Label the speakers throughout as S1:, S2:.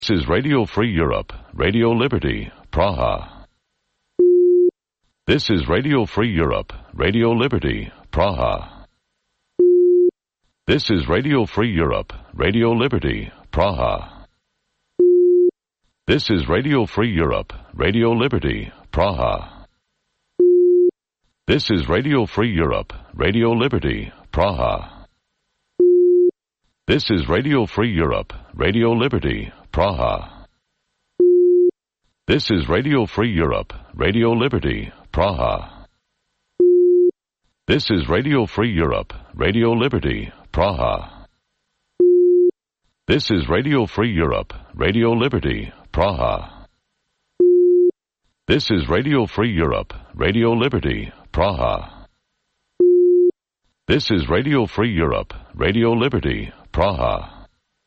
S1: This is Radio Free Europe, Radio Liberty, Praha. This is Radio Free Europe, Radio Liberty, Praha. This is Radio Free Europe, Radio Liberty, Praha. This is Radio Free Europe, Radio Liberty, Praha. This is Radio Free Europe, Radio Liberty, Praha. This is Radio Free Europe, Radio Liberty, Praha. This is Radio Free Europe, Radio Liberty, Praha. This is Radio Free Europe, Radio Liberty, Praha. This is Radio Free Europe, Radio Liberty, Praha. This is Radio Free Europe, Radio Liberty, Praha. This is Radio Free Europe, Radio Liberty, Praha.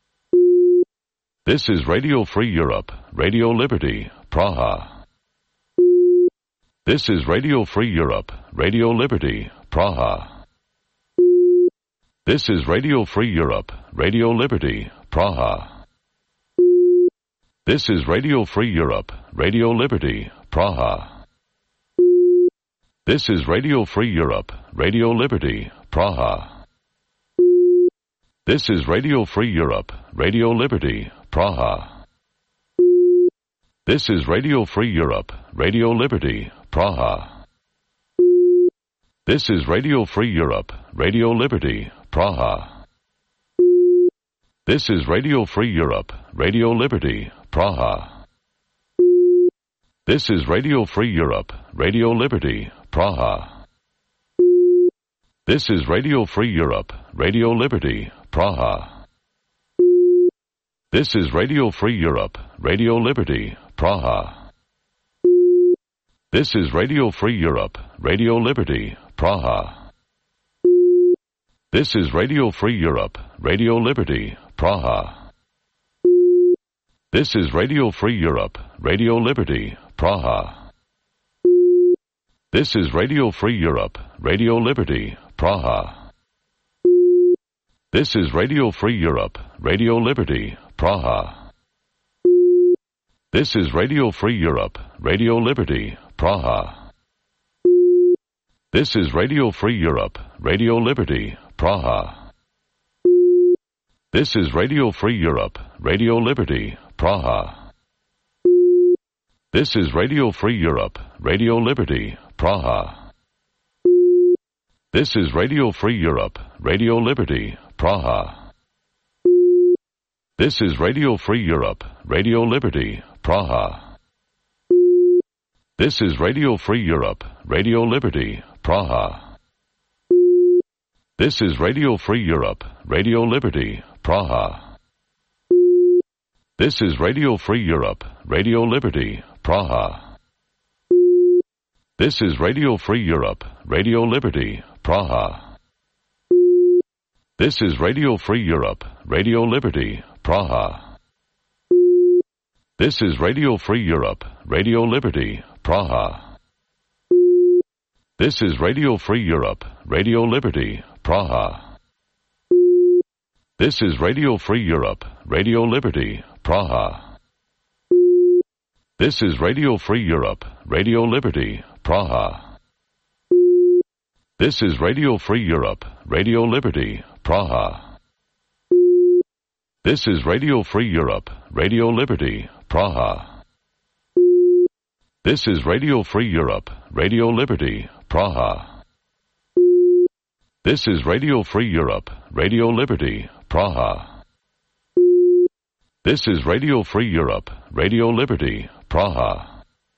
S1: This is Radio Free Europe, Radio Liberty, Praha. This is Radio Free Europe, Radio Liberty, Praha. This is Radio Free Europe, Radio Liberty, Praha. This is Radio Free Europe, Radio Liberty, Praha. This is Radio Free Europe, Radio Liberty, Praha. This is Radio Free Europe, Radio Liberty, Praha. This is Radio Free Europe, Radio Liberty, Praha. This is Radio Free Europe, Radio Liberty, Praha. This is Radio Free Europe, Radio Liberty, Praha. This is Radio Free Europe, Radio Liberty, Praha. This is Radio Free Europe, Radio Liberty, Praha. This is Radio Free Europe, Radio Liberty, Praha. This is Radio Free Europe, Radio Liberty, Praha. This is Radio Free Europe, Radio Liberty, Praha. This is Radio Free Europe, Radio Liberty, Praha. This is Radio Free Europe, Radio Liberty, Praha. This is Radio Free Europe, Radio Liberty, Praha. This is Radio Free Europe, Radio Liberty, Praha. This is Radio Free Europe, Radio Liberty, Praha. This is Radio Free Europe, Radio Liberty, Praha. This is Radio Free Europe, Radio Liberty, Praha. This is Radio Free Europe, Radio Liberty, Praha. This is Radio Free Europe, Radio Liberty, Praha. This is Radio Free Europe, Radio Liberty, Praha. This is Radio Free Europe, Radio Liberty, Praha. This is Radio Free Europe, Radio Liberty, Praha. This is Radio Free Europe, Radio Liberty, Praha. This is Radio Free Europe, Radio Liberty, Praha. This is Radio Free Europe, Radio Liberty, Praha. This is Radio Free Europe, Radio Liberty, Praha. This is Radio Free Europe, Radio Liberty, Praha. This is Radio Free Europe, Radio Liberty, Praha. This is Radio Free Europe, Radio Liberty, Praha. This is Radio Free Europe, Radio Liberty, Praha. This is Radio Free Europe, Radio Liberty, Praha. This is Radio Free Europe, Radio Liberty, Praha. This is Radio Free Europe, Radio Liberty, Praha.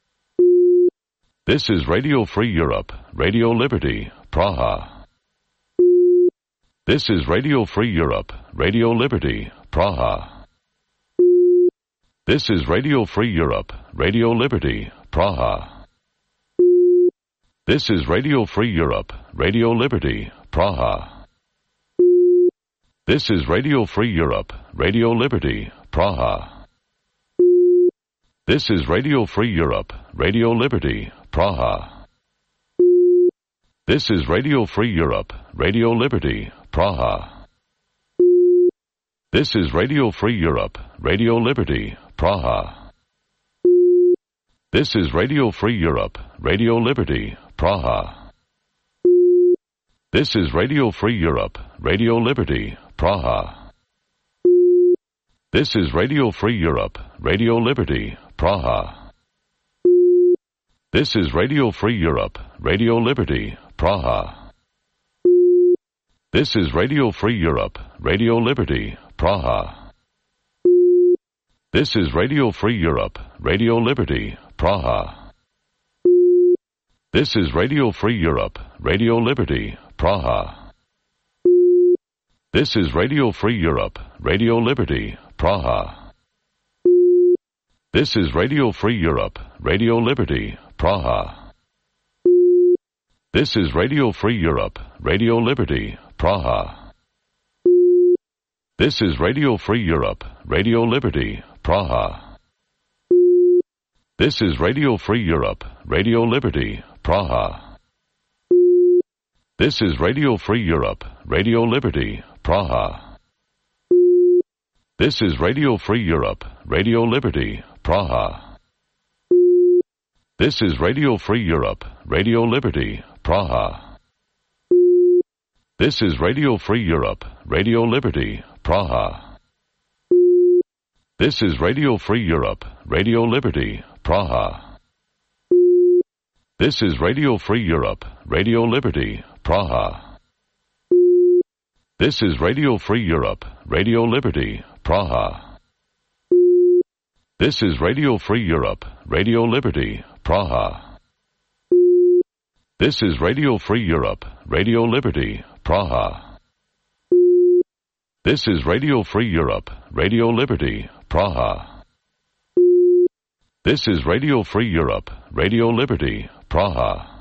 S1: This is Radio Free Europe, Radio Liberty, Praha. This is Radio Free Europe, Radio Liberty, Praha. This is Radio Free Europe, Radio Liberty, Praha. This is Radio Free Europe, Radio Liberty, Praha. This is Radio Free Europe, Radio Liberty, Praha. This is Radio Free Europe, Radio Liberty, Praha. This is Radio Free Europe, Radio Liberty, Praha. This is Radio Free Europe, Radio Liberty, Praha. This is Radio Free Europe, Radio Liberty, Praha. This is Radio Free Europe, Radio Liberty, Praha. This is Radio Free Europe, Radio Liberty, Praha. This is Radio Free Europe, Radio Liberty, Praha. This is Radio Free Europe, Radio Liberty, Praha. This is Radio Free Europe, Radio Liberty, Praha. This is Radio Free Europe, Radio Liberty, Praha. This is Radio Free Europe, Radio Liberty, Praha. This is Radio Free Europe, Radio Liberty, Praha. This is Radio Free Europe, Radio Liberty, Praha. This is Radio Free Europe, Radio Liberty, Praha. This is Radio Free Europe, Radio Liberty, Praha. This is Radio Free Europe, Radio Liberty, Praha. This is Radio Free Europe, Radio Liberty, Praha. This is Radio Free Europe, Radio Liberty, Praha. This is Radio Free Europe, Radio Liberty, Praha. This is Radio Free Europe, Radio Liberty, Praha. This is Radio Free Europe, Radio Liberty, Praha. This is Radio Free Europe, Radio Liberty, Praha. This is Radio Free Europe, Radio Liberty, Praha. This is Radio Free Europe, Radio Liberty, Praha. This is Radio Free Europe, Radio Liberty, Praha. This is Radio Free Europe, Radio Liberty, Praha.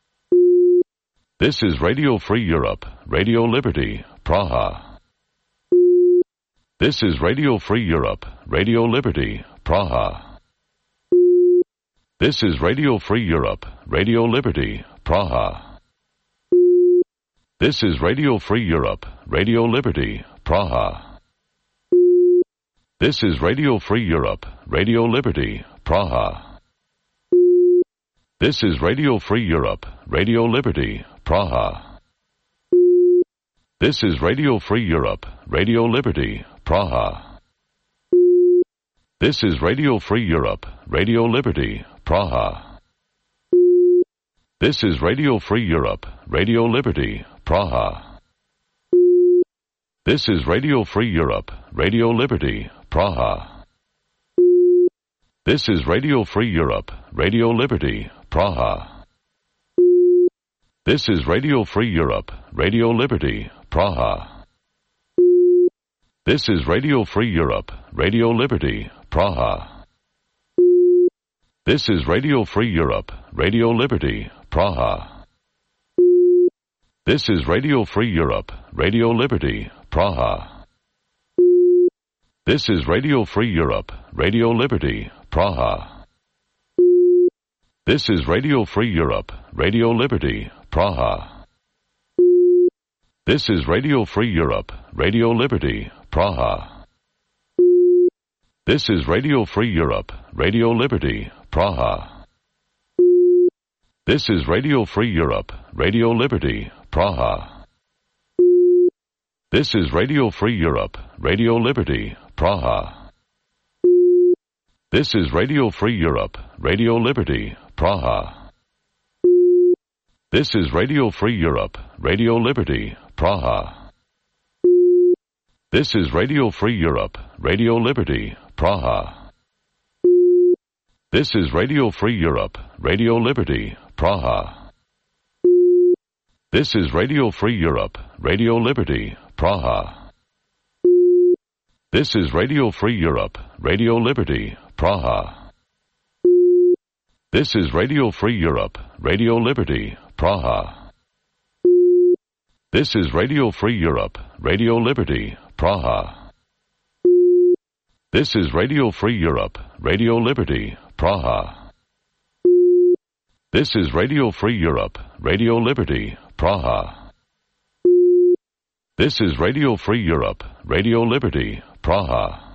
S1: This is Radio Free Europe, Radio Liberty, Praha. This is Radio Free Europe, Radio Liberty, Praha. This is Radio Free Europe, Radio Liberty, Praha. This is Radio Free Europe, Radio Liberty, Praha. This is Radio Free Europe, Radio Liberty, Praha. This is Radio Free Europe, Radio Liberty, Praha. This is Radio Free Europe, Radio Liberty, Praha. This is Radio Free Europe, Radio Liberty, Praha. This is Radio Free Europe, Radio Liberty, Praha. This is Radio Free Europe, Radio Liberty, Praha. This is Radio Free Europe, Radio Liberty, Praha. This is Radio Free Europe, Radio Liberty, Praha. This is Radio Free Europe, Radio Liberty, Praha. This is Radio Free Europe, Radio Liberty, Praha. This is Radio Free Europe, Radio Liberty, Praha. This is Radio Free Europe, Radio Liberty, Praha. This is Radio Free Europe, Radio Liberty, Praha. This is Radio Free Europe, Radio Liberty, Praha. This is Radio Free Europe, Radio Liberty, Praha. This is Radio Free Europe, Radio Liberty, Praha. This is Radio Free Europe, Radio Liberty, Praha. This is Radio Free Europe, Radio Liberty, Praha. This is Radio Free Europe, Radio Liberty, Praha. This is Radio Free Europe, Radio Liberty, Praha. This is Radio Free Europe, Radio Liberty, Praha. This is Radio Free Europe, Radio Liberty, Praha. This is Radio Free Europe, Radio Liberty, Praha. This is Radio Free Europe, Radio Liberty, Praha. This is Radio Free Europe, Radio Liberty, Praha. This is Radio Free Europe, Radio Liberty, Praha. This is Radio Free Europe, Radio Liberty, Praha. This is Radio Free Europe, Radio Liberty, Praha.